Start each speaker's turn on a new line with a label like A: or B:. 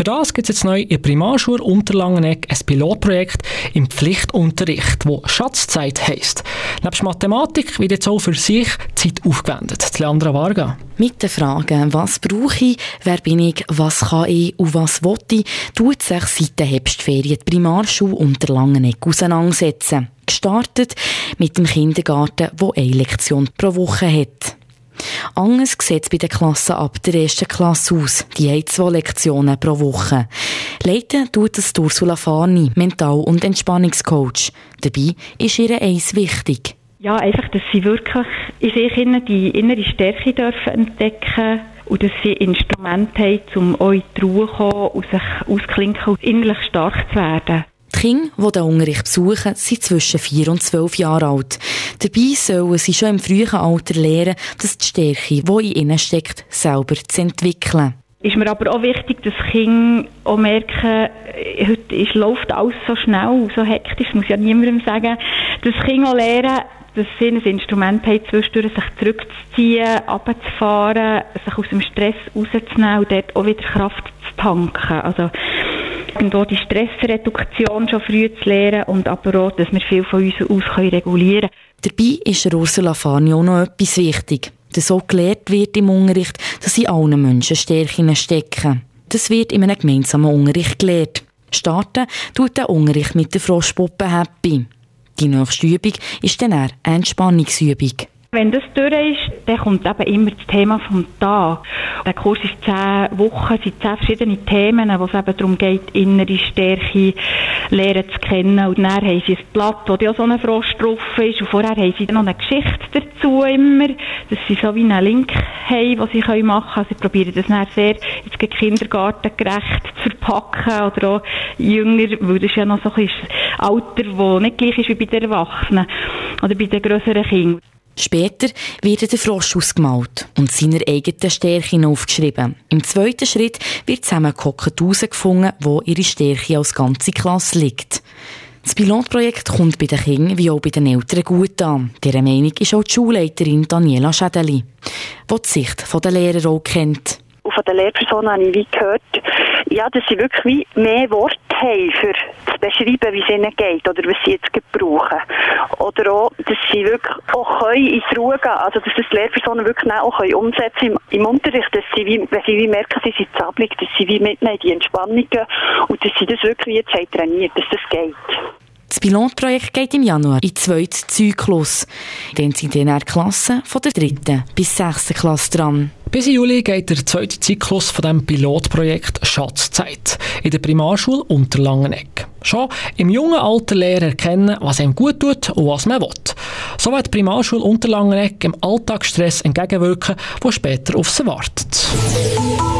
A: Für das gibt es jetzt neu in der Primarschule Unterlangenegg ein Pilotprojekt im Pflichtunterricht, das Schatzzeit heisst. Neben Mathematik wird jetzt auch für sich Zeit aufgewendet. Leandra Varga.
B: Mit den Fragen, was brauche ich, wer bin ich, was kann ich und was will ich, tut sich seit der Herbstferien die Primarschule Unterlangenegg auseinandersetzen. Gestartet mit dem Kindergarten, der eine Lektion pro Woche hat. Anders sieht es bei den Klassen ab der 1. Klasse aus. Die haben 2 Lektionen pro Woche. Leiten tut es Ursula Farni, Mental- und Entspannungscoach. Dabei ist ihr eins wichtig.
C: Ja, einfach, dass sie wirklich in sich die innere Stärke dürfen entdecken und dass sie Instrumente haben, um auch in die Ruhe zu kommen und sich ausklinken und innerlich stark zu werden.
B: Die Kinder, die den Unterricht besuchen, sind zwischen 4 und 12 Jahre alt. Dabei sollen sie schon im frühen Alter lernen, dass die Stärke, die in ihnen steckt, selber zu entwickeln.
C: Ist mir aber auch wichtig, dass Kinder auch merken, heute läuft alles so schnell, so hektisch, das muss ja niemandem sagen, dass Kinder auch lernen, dass sie ein Instrument haben, zwischendurch sich zurückzuziehen, runterzufahren, sich aus dem Stress rauszunehmen und dort auch wieder Kraft zu tanken. Also irgendwo die Stressreduktion schon früh zu lernen und aber auch, dass wir viel von uns aus regulieren können.
B: Dabei ist Ursula Farni auch noch etwas wichtig, dass so gelehrt wird im Unterricht, dass in allen Menschen Stärken stecken. Das wird in einem gemeinsamen Unterricht gelehrt. Starten tut der Unterricht mit der Froschpuppe Happy. Die nächste Übung ist dann eine Entspannungsübung.
C: Wenn das durch ist, dann kommt eben immer das Thema vom Tag. Der Kurs ist 10 Wochen, es sind 10 verschiedene Themen, wo es eben darum geht, innere Stärke lernen zu kennen. Und dann haben sie ein Blatt, wo ja so ein Frosch drauf ist. Und vorher haben sie noch eine Geschichte dazu immer, dass sie so wie einen Link haben, den sie machen können. Also sie probieren das dann sehr jetzt kindergartengerecht zu verpacken oder auch jünger, weil das ja noch so ein Alter, das nicht gleich ist wie bei den Erwachsenen oder bei den grösseren Kindern.
B: Später wird der Frosch ausgemalt und seine eigenen Stärken aufgeschrieben. Im zweiten Schritt wird zusammengehockt herausgefunden, wo ihre Stärke als ganze Klasse liegt. Das Pilotprojekt kommt bei den Kindern wie auch bei den Eltern gut an. Dieser Meinung ist auch die Schulleiterin Daniela Schädeli, die die Sicht der Lehrer auch kennt.
D: Und von den Lehrpersonen habe ich gehört, ja, dass sie wirklich wie mehr Worte haben, für zu beschreiben, wie es ihnen geht oder was sie jetzt brauchen. Oder auch, dass sie wirklich auch ins Ruhe gehen also dass das die Lehrpersonen wirklich auch umsetzen können im Unterricht, dass sie, wenn sie wie merken, sie sind zappelig, dass sie wie mitnehmen in die Entspannung und dass sie das wirklich jetzt haben trainiert, dass das geht.
B: Das Pilotprojekt geht im Januar in den 2. Zyklus. Dann sind in der Klasse von der 3. bis 6. Klasse dran.
A: Bis Juli geht der 2. Zyklus von dem Pilotprojekt Schatzzeit in der Primarschule Unterlangenegg. Schon im jungen Alter lernen erkennen, was einem gut tut und was man will. So wird die Primarschule Unterlangenegg im Alltagsstress entgegenwirken, der später auf sie wartet.